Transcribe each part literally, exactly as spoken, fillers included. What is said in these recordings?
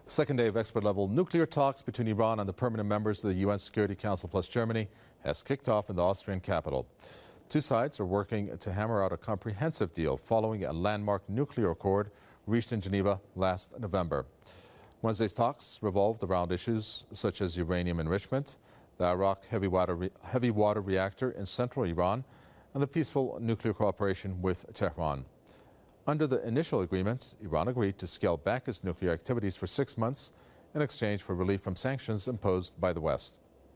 Second day of expert-level nuclear talks between Iran and the permanent members of the U N Security Council plus Germany has kicked off in the Austrian capital. Two sides are working to hammer out a comprehensive deal following a landmark nuclear accord reached in Geneva last November. Wednesday's talks revolved around issues such as uranium enrichment, the Arak heavy water, re heavy water reactor in central Iran, and the peaceful nuclear cooperation with Tehran. Under the initial agreement, Iran agreed to scale back its nuclear activities for six months in exchange for relief from sanctions imposed by the West.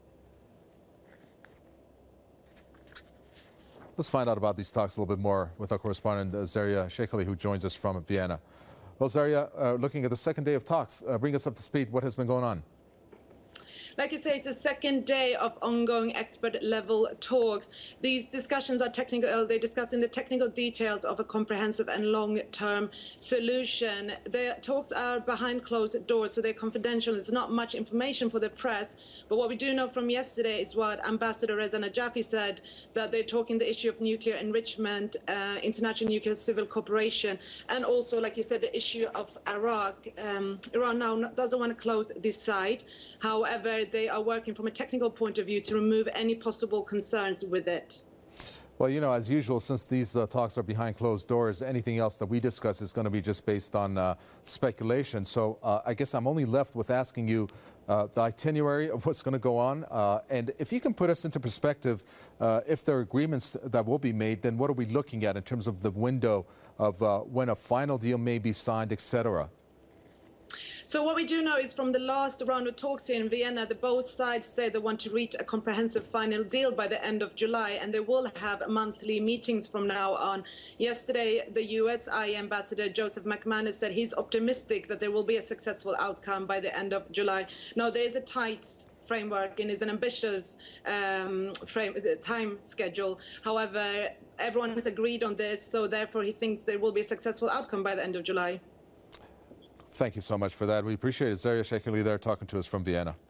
Let's find out about these talks a little bit more with our correspondent, uh, Zaria Sheikali, who joins us from Vienna. Well, Zaria, uh, looking at the second day of talks, uh, bring us up to speed. What has been going on? Like you say, it's the second day of ongoing expert-level talks. These discussions are technical. They discuss in the technical details of a comprehensive and long-term solution. The talks are behind closed doors, so they're confidential. There's not much information for the press. But what we do know from yesterday is what Ambassador Reza Najafi said, that they're talking the issue of nuclear enrichment, uh, international nuclear civil cooperation, and also, like you said, the issue of Iraq. Um, Iran now doesn't want to close this side. However, they are working from a technical point of view to remove any possible concerns with it. Well, you know, as usual, since these uh, talks are behind closed doors, anything else that we discuss is going to be just based on uh, speculation. So uh, I guess I'm only left with asking you uh, the itinerary of what's going to go on. Uh, and if you can put us into perspective, uh, if there are agreements that will be made, then what are we looking at in terms of the window of uh, when a final deal may be signed, et cetera? So what we do know is from the last round of talks here in Vienna, the both sides say they want to reach a comprehensive final deal by the end of July, and they will have monthly meetings from now on. Yesterday, the U S I A Ambassador Joseph McManus said he's optimistic that there will be a successful outcome by the end of July. Now, there is a tight framework and is an ambitious um, frame, time schedule. However, everyone has agreed on this, so therefore he thinks there will be a successful outcome by the end of July. Thank you so much for that. We appreciate it. Zaria Sheikali there talking to us from Vienna.